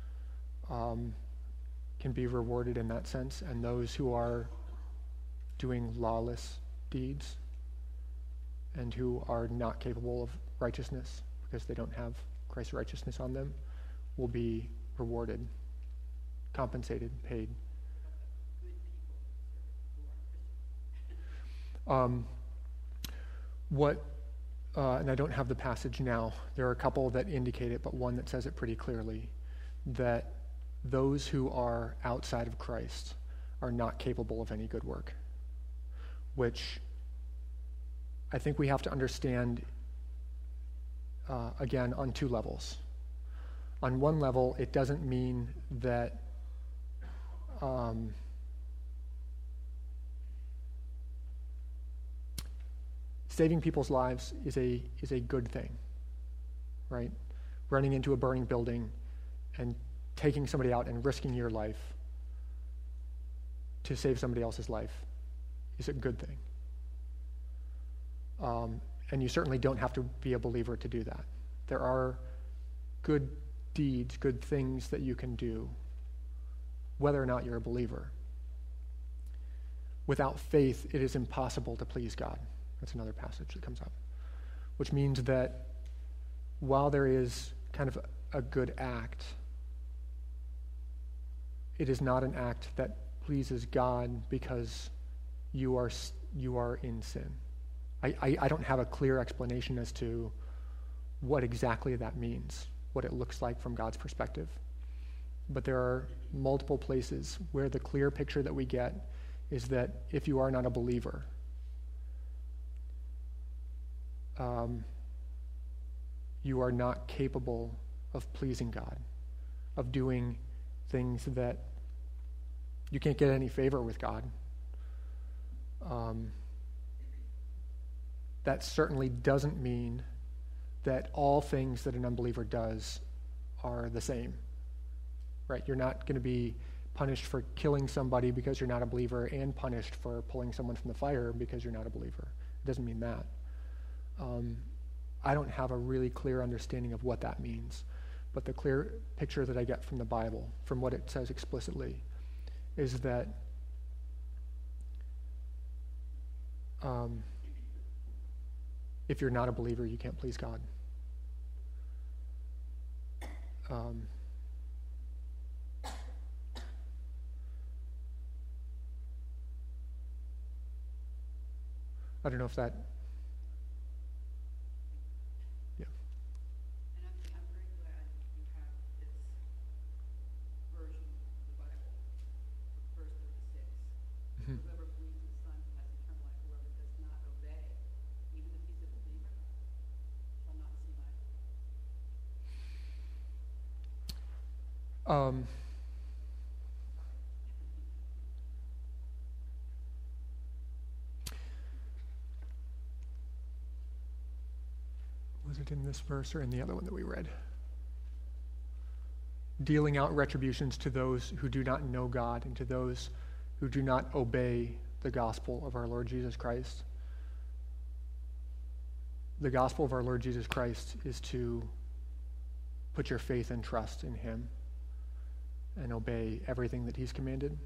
[SPEAKER 1] can be rewarded in that sense, and those who are doing lawless deeds and who are not capable of righteousness because they don't have Christ's righteousness on them will be rewarded, compensated, paid. And I don't have the passage now. There are a couple that indicate it, but one that says it pretty clearly, that those who are outside of Christ are not capable of any good work, which I think we have to understand, again, on two levels. On one level, it doesn't mean that saving people's lives is a good thing, right? Running into a burning building and taking somebody out and risking your life to save somebody else's life is a good thing. And you certainly don't have to be a believer to do that. There are good deeds, good things that you can do, whether or not you're a believer. Without faith, it is impossible to please God. That's another passage that comes up, which means that while there is kind of a good act, it is not an act that pleases God because you are in sin. I don't have a clear explanation as to what exactly that means, what it looks like from God's perspective. But there are multiple places where the clear picture that we get is that if you are not a believer, you are not capable of pleasing God, of doing things that you can't get any favor with God. That certainly doesn't mean that all things that an unbeliever does are the same, right? You're not going to be punished for killing somebody because you're not a believer and punished for pulling someone from the fire because you're not a believer. It doesn't mean that. I don't have a really clear understanding of what that means, but the clear picture that I get from the Bible, from what it says explicitly, is that if you're not a believer, you can't please God. I don't know if that. Yeah.
[SPEAKER 2] And I'm very glad you have this version of the Bible, the first of the six.
[SPEAKER 1] Mhm.
[SPEAKER 2] Whoever believes the Son has eternal life. Whoever does not obey, even if he's a believer, shall not see life.
[SPEAKER 1] Was it in this verse or in the other one that we read? Dealing out retributions to those who do not know God and to those who do not obey the gospel of our Lord Jesus Christ. The gospel of our Lord Jesus Christ is to put your faith and trust in him and obey everything that he's commanded.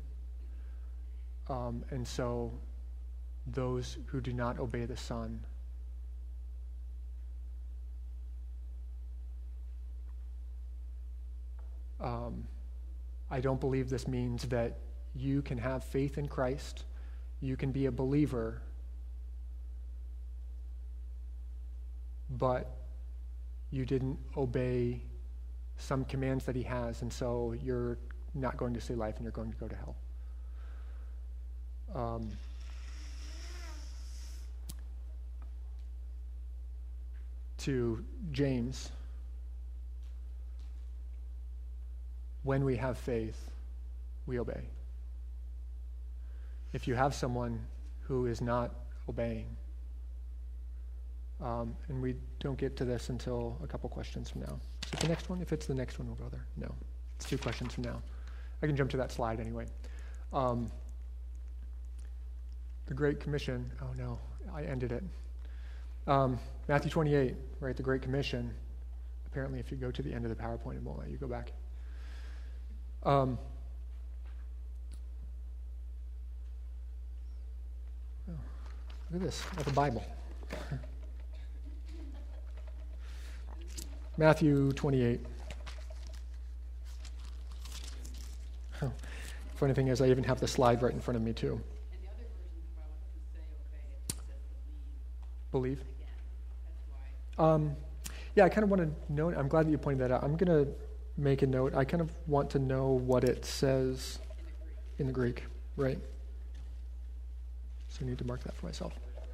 [SPEAKER 1] And so those who do not obey the Son I don't believe this means that you can have faith in Christ, you can be a believer, but you didn't obey some commands that he has, and so you're not going to see life and you're going to go to hell. To James, when we have faith, we obey. If you have someone who is not obeying, and we don't get to this until a couple questions from now. Is it the next one? If it's the next one, we'll go there. No, it's 2 questions from now. I can jump to that slide anyway. The Great Commission. Oh no, I ended it. Matthew 28, right? The Great Commission. Apparently, if you go to the end of the PowerPoint, it won't let you go back. Oh, look at this, like a Bible. Matthew 28. Oh, funny thing is, I even have the slide right in front of me, too.
[SPEAKER 2] And the other version probably doesn't say obey, it says
[SPEAKER 1] Believe?
[SPEAKER 2] again. That's why.
[SPEAKER 1] Yeah, I kind of want to know, I'm glad that you pointed that out. I'm going to make a note. I kind of want to know what it says in the Greek, right? So I need to mark that for myself.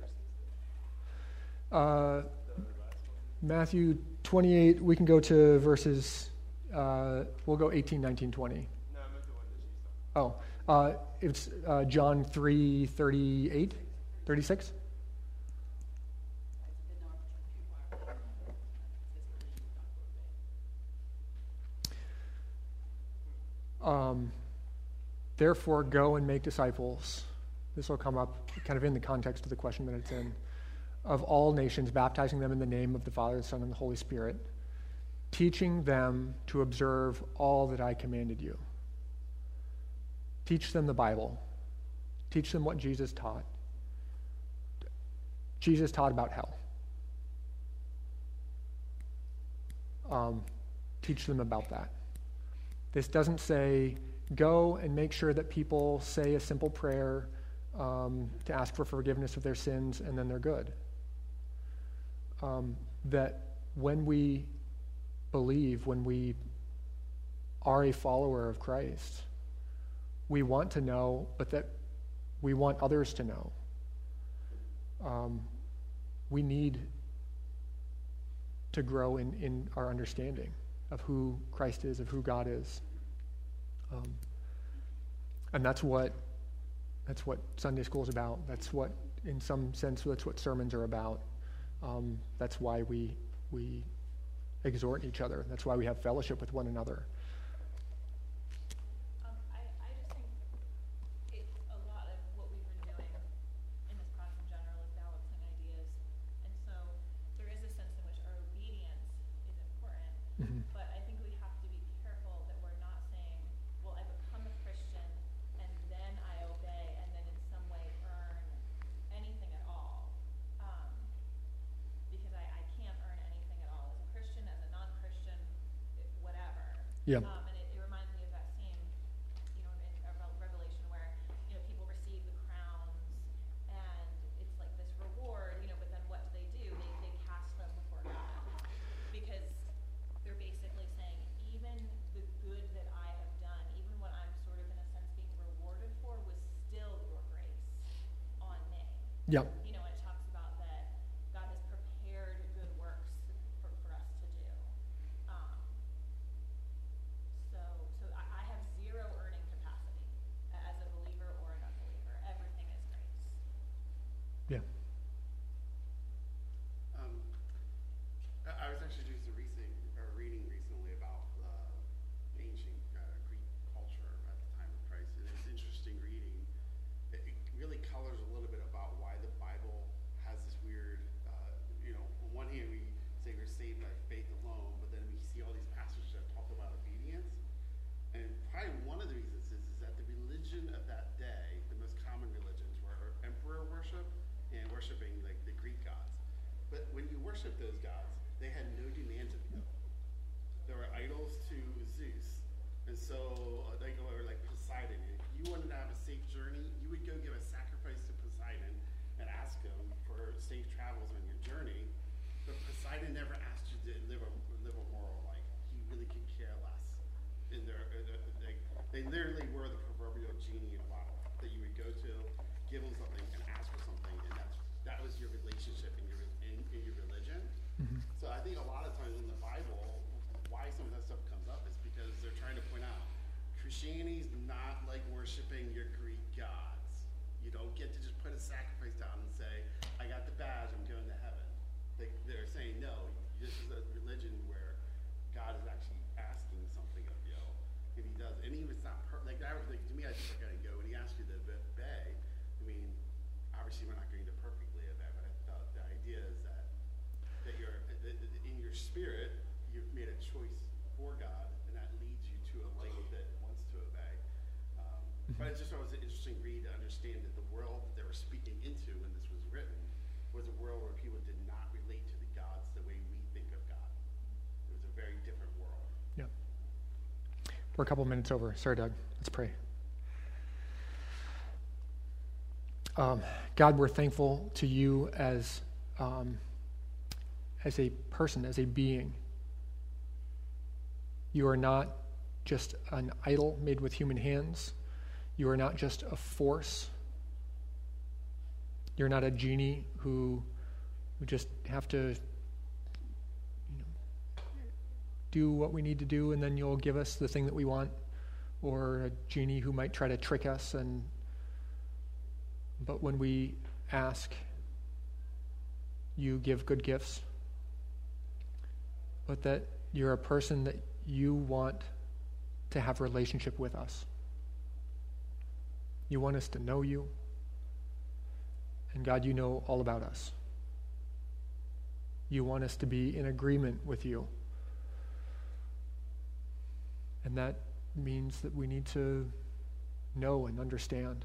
[SPEAKER 1] Matthew 28, we can go to verses, we'll go 18, 19, 20.
[SPEAKER 4] No, I meant the one that she's talking.
[SPEAKER 1] It's John 3, 38, 36? Therefore, go and make disciples. This will come up kind of in the context of the question that it's in. Of all nations, baptizing them in the name of the Father, the Son, and the Holy Spirit, teaching them to observe all that I commanded you. Teach them the Bible. Teach them what Jesus taught. Jesus taught about hell. Teach them about that. This doesn't say, go and make sure that people say a simple prayer to ask for forgiveness of their sins, and then they're good. That when we believe, when we are a follower of Christ, we want to know, but that we want others to know. We need to grow in our understanding of who Christ is, of who God is. And that's what Sunday school is about. That's what, in some sense, that's what sermons are about. That's why we we exhort each other. That's why we have fellowship with one another.
[SPEAKER 8] I just think a lot of what we've been doing in this class in general is balancing ideas. And so there is a sense in which our obedience is important.
[SPEAKER 1] Mhm.
[SPEAKER 8] But I think we have to be careful that we're not saying, well, I become a Christian and then I obey and then in some way earn anything at all. Because I can't earn anything at all as a Christian, as a non-Christian, whatever.
[SPEAKER 1] Yeah.
[SPEAKER 8] And it reminds me of that scene, in Revelation where, people receive the crowns and it's like this reward, but then what do? They cast them before God. Because they're basically saying, even the good that I have done, even what I'm sort of in a sense being rewarded for was still your grace on me.
[SPEAKER 1] Yeah.
[SPEAKER 8] And it talks about that God has prepared good works for us to do. So I have zero earning capacity as a believer or an unbeliever. Everything is grace.
[SPEAKER 1] Yeah.
[SPEAKER 7] I was actually doing some reading recently about ancient Greek culture at the time of Christ, and it's interesting reading. It really colors a little bit about why the Bible has this weird, on one hand we say we're saved by faith alone, but then we see all these passages that talk about obedience. And probably one of the reasons is that the religion of that day, the most common religions, were emperor worship and worshiping like the Greek gods. But when you worship those gods, they had no demands of you. There were idols to Zeus, and so they go over like Poseidon. If you wanted to have a safe journey, you would go give a sacrifice to Poseidon and ask him for safe travels on your journey. But Poseidon never asked you to live a moral life. He really could care less. They literally were the proverbial genie in a bottle that you would go to, give them something, and ask for something, and that was your relationship in your religion.
[SPEAKER 1] Mhm.
[SPEAKER 7] So I think a lot of times in the Bible, why some of that stuff comes up is because they're trying to point out Christianity's not like worshiping your Greek gods. You don't get to just put a sacrifice down and say, I got the badge, I'm going to heaven. They're saying, no, this is a religion where God is actually asking something of you. And he does, and even if it's not perfect, to me, I just look at it and go, when he asks you to obey, I mean, obviously we're not going to perfectly obey, but the idea is that you're in your spirit, you've made a choice for God, and that leads you to a life that wants to obey. But it just was an interesting read to understand that the world that they were speaking into when this was written was a world where people did not relate to the gods the way we think of God. It was a very different world.
[SPEAKER 1] Yeah. We're a couple minutes over. Sorry, Doug. Let's pray. God, we're thankful to you as a person, as a being. You are not just an idol made with human hands. You are not just a force. You're not a genie who we just have to do what we need to do and then you'll give us the thing that we want, or a genie who might try to trick us. But when we ask, you give good gifts. But that you're a person that you want to have a relationship with us. You want us to know you. And God, you know all about us. You want us to be in agreement with you. And that means that we need to know and understand.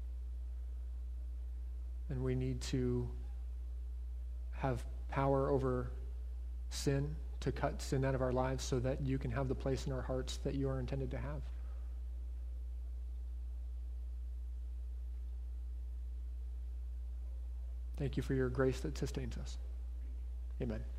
[SPEAKER 1] And we need to have power over sin, to cut sin out of our lives so that you can have the place in our hearts that you are intended to have. Thank you for your grace that sustains us. Amen.